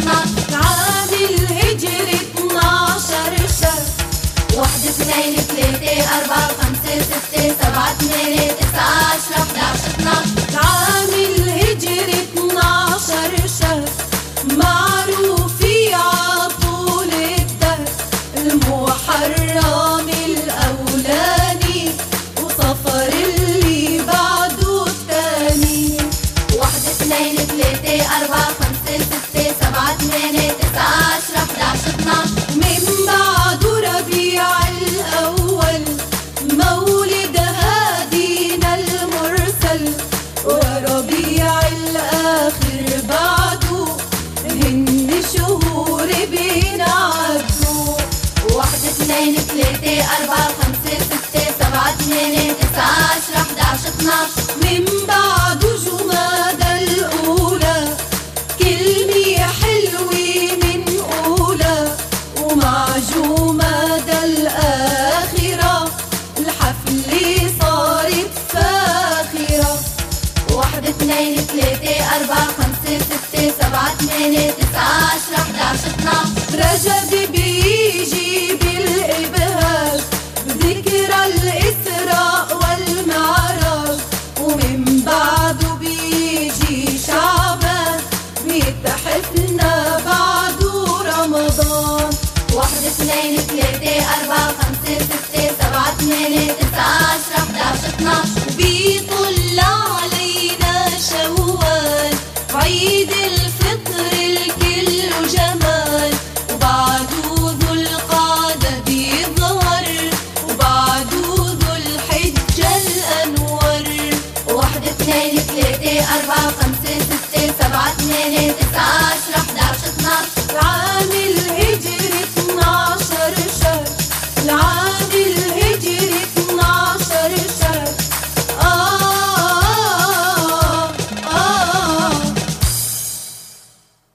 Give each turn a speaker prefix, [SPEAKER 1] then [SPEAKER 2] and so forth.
[SPEAKER 1] 12 عام الهجري 12 شهر 1 2 3 4 5 6 7 8 9 10 11 12 عام الهجري 12 شهر معروف عطول الدهر المحرم الأولاني وصفر اللي بعده الثاني 1 2 3 4 5 6 7 8 9 10 11 12 من بعده ربيع الأول مولد هادينا المرسل وربيع الآخر بعده هن شهور بينعدوا 1 2 3 4 5 6 7 8 9 10 11 12 من بعده جمادى الأولى كلمة حلوة من أولى ومع جمادى الآخرة الحفلة صارت فاخرة 1 2 3 4 5 6 7 8 9 10 11 12 رجب بيجي بالإبهاج بذكرى الإسراء والمعراج ومن بعده بيجي شعبان بيتحفنا بعده رمضان 1 2 3 4 5 6 7 8 9 10 11 12 بيطل علينا شوال عيد الفطر الكل جمال وبعده ذو القعدة بيظهر وبعده ذو الحجة الأنور 1 2 3 4 5 6 7 8 9